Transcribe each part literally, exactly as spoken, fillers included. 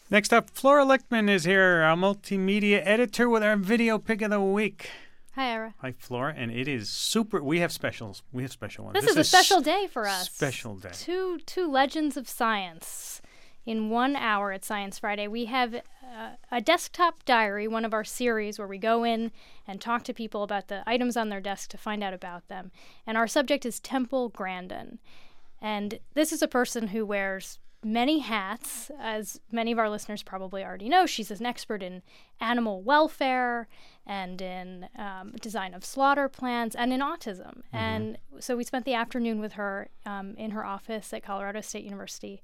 Next up, Flora Lichtman is here, our multimedia editor with our video pick of the week. Hi, Ira. Hi, Flora, and it is super. We have specials. We have special ones. This, this is, is a special day for us. Special day. Two two legends of science in one hour at Science Friday. We have uh, a desktop diary, one of our series where we go in and talk to people about the items on their desk to find out about them. And our subject is Temple Grandin. And this is a person who wears many hats, as many of our listeners probably already know. She's an expert in animal welfare and in um, design of slaughter plants and in autism. Mm-hmm. And so we spent the afternoon with her um, in her office at Colorado State University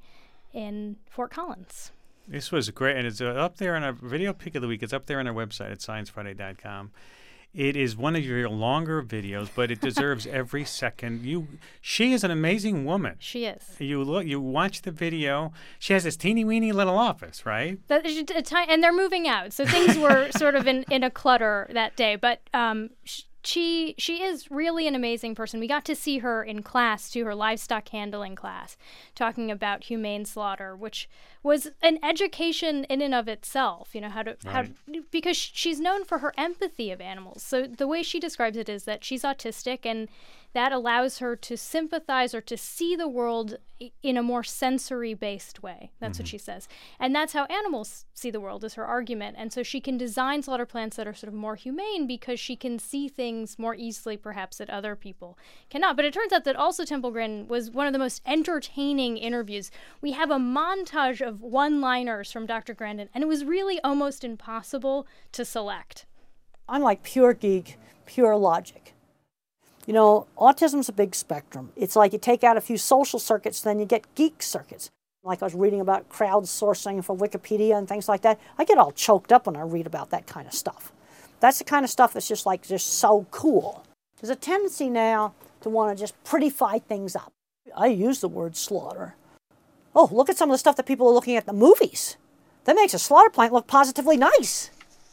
in Fort Collins. This was great, and it's uh, up there on our video pick of the week. It's up there on our website at science friday dot com. It is one of your longer videos, but it deserves every second. You, she is an amazing woman. She is. You look, you watch the video. She has this teeny weeny little office, right? That, a ti- and they're moving out, so things were sort of in, in a clutter that day. But um, sh- she she is really an amazing person. We got to see her in class too, her livestock handling class, talking about humane slaughter, which was an education in and of itself. You know how to right. how because she's known for her empathy of animals. So the way she describes it is that she's autistic, and that allows her to sympathize or to see the world in a more sensory-based way. That's mm-hmm. what she says. And that's how animals see the world, is her argument. And so she can design slaughter plants that are sort of more humane because she can see things more easily, perhaps, that other people cannot. But it turns out that also Temple Grandin was one of the most entertaining interviews. We have a montage of one-liners from Doctor Grandin, and it was really almost impossible to select. I'm like pure geek, pure logic. You know, autism's a big spectrum. It's like you take out a few social circuits, then you get geek circuits. Like I was reading about crowdsourcing for Wikipedia and things like that. I get all choked up when I read about that kind of stuff. That's the kind of stuff that's just like just so cool. There's a tendency now to want to just prettify things up. I use the word slaughter. Oh, look at some of the stuff that people are looking at in the movies. That makes a slaughter plant look positively nice.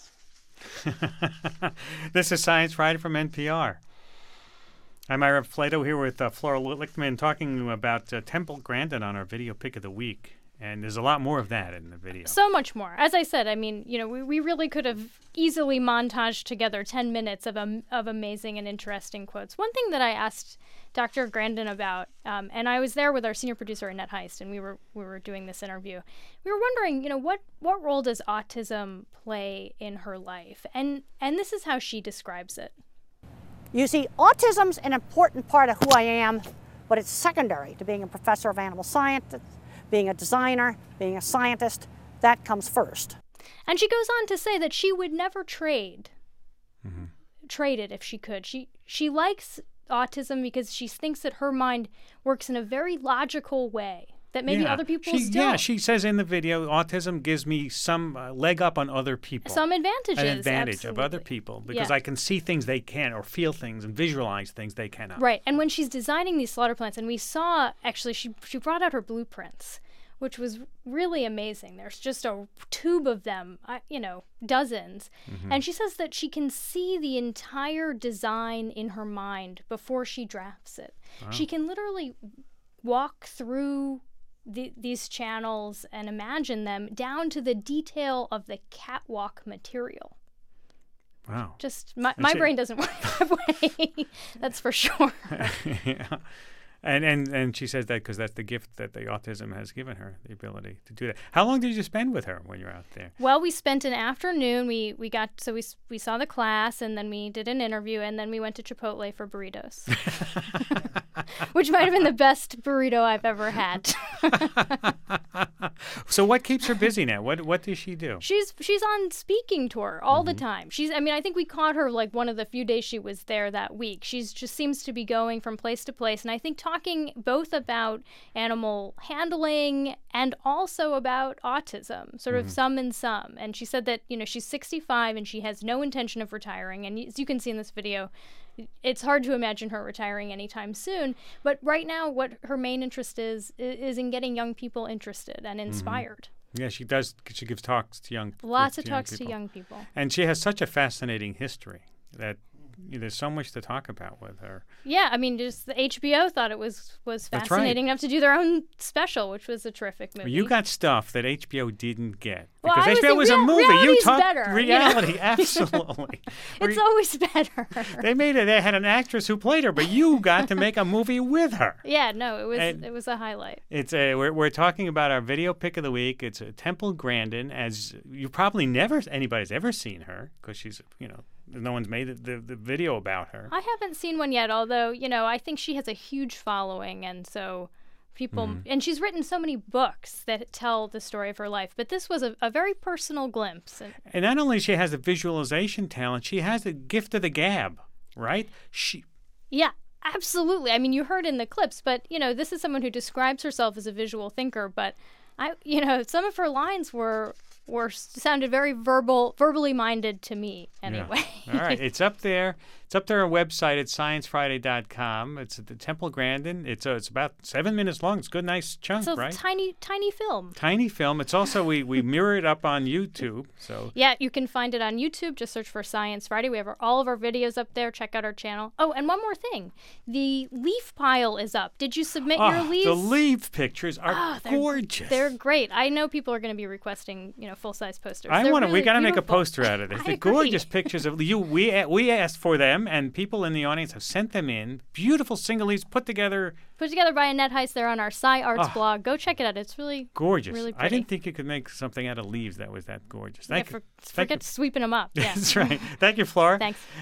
This is Science Friday from N P R. I'm Ira Flatow here with uh, Flora Lichtman talking about uh, Temple Grandin on our video pick of the week. And there's a lot more of that in the video. So much more. As I said, I mean, you know, we, we really could have easily montaged together ten minutes of um, of amazing and interesting quotes. One thing that I asked Doctor Grandin about, um, and I was there with our senior producer, Annette Heist, and we were we were doing this interview. We were wondering, you know, what, what role does autism play in her life? And and this is how she describes it. You see, autism's an important part of who I am, but it's secondary to being a professor of animal science, being a designer, being a scientist. That comes first. And she goes on to say that she would never trade, mm-hmm. trade it if she could. She she likes autism because she thinks that her mind works in a very logical way that maybe yeah. other people's she, don't. Yeah, she says in the video, autism gives me some uh, leg up on other people. Some advantages. An advantage absolutely. of other people because yeah. I can see things they can't or feel things and visualize things they cannot. Right. And when she's designing these slaughter plants, and we saw, actually, she, she brought out her blueprints, which was really amazing. There's just a tube of them, you know, dozens. Mm-hmm. And she says that she can see the entire design in her mind before she drafts it. Wow. She can literally walk through The, these channels and imagine them down to the detail of the catwalk material. Wow. Just, my, my brain doesn't work that way. That's for sure. yeah. And, and and she says that because that's the gift that the autism has given her, the ability to do that. How long did you spend with her when you were out there? Well, we spent an afternoon. We we got so we we saw the class, and then we did an interview, and then we went to Chipotle for burritos, which might have been the best burrito I've ever had. So what keeps her busy now? What what does she do? She's she's on speaking tour all mm-hmm. the time. She's I mean I think we caught her like one of the few days she was there that week. She's just seems to be going from place to place, and I think talking both about animal handling and also about autism, sort of mm-hmm. some and some. And she said that, you know, she's sixty-five and she has no intention of retiring. And as you can see in this video, it's hard to imagine her retiring anytime soon. But right now, what her main interest is, is in getting young people interested and inspired. Mm-hmm. Yeah, she does. She gives talks to young Lots to of young talks people. to young people. And she has such a fascinating history that there's so much to talk about with her. Yeah, I mean, just the H B O thought it was was That's fascinating right. enough to do their own special, which was a terrific movie. You got stuff that H B O didn't get. Well, Because I was H B O the was a real- movie. You reality's talked better, you know? reality, absolutely. It's Re- always better. they made it. They had an actress who played her, but you got to make a movie with her. Yeah, no, it was And- it was a highlight. It's a we're, we're talking about our video pick of the week. It's a Temple Grandin, as you probably never anybody's ever seen her because she's you know no one's made the, the, the video about her. I haven't seen one yet, although, you know, I think she has a huge following, and so people Mm-hmm. and she's written so many books that tell the story of her life, but this was a, a very personal glimpse. And And not only she has the visualization talent, she has the gift of the gab, right? She yeah, absolutely. I mean, you heard in the clips, but, you know, this is someone who describes herself as a visual thinker, but I, you know, some of her lines were were sounded very verbal, verbally minded to me anyway. Yeah. All right, it's up there. It's up there on our website at science friday dot com. It's at the Temple Grandin. It's uh, it's about seven minutes long. It's a good, nice chunk, So right? tiny, tiny film. Tiny film. It's also we we mirror it up on YouTube. So Yeah, you can find it on YouTube. Just search for Science Friday. We have our, all of our videos up there. Check out our channel. Oh, and one more thing. The leaf pile is up. Did you submit your Ah, leaves? the leaf pictures are Ah, they're- gorgeous. They're great. I know people are going to be requesting, you know, full-size posters. I They're want to. really we got to make a beautiful. poster out of this. I They're agree. gorgeous pictures of you. We a- we asked for them, and people in the audience have sent them in. Beautiful single leaves put together, Put together by Annette Heiss. They're on our Sci Arts Ah. blog. Go check it out. It's really gorgeous. Really I pretty. didn't think you could make something out of leaves that was that gorgeous. yeah, Thank for, you. Thank forget sweeping them up. you. Yeah. That's right. Thank you, Flora. Thanks.